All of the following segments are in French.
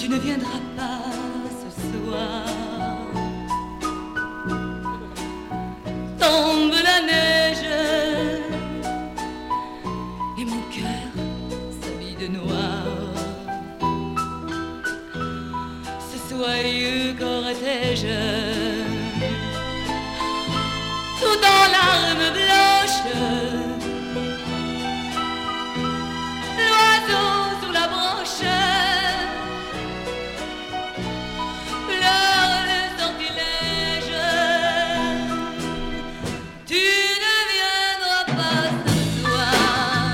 tu ne viendras pas ce soir. Tombe la neige et mon cœur s'habille de noir. Ce soyeux cortège, tout en larmes blanches, l'oiseau sur la branche pleure le sortilège. Tu ne viendras pas ce soir,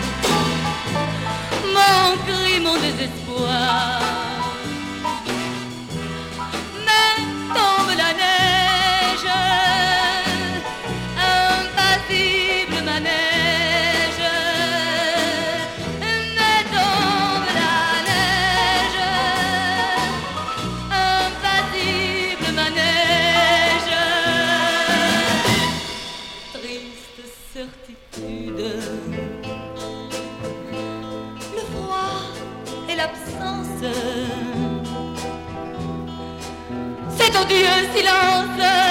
mon cri, mon désespoir. Mais tombe la neige, impassible manège. Mais tombe la neige, impassible manège. Triste certitude, le froid et l'absence, cet odieux silence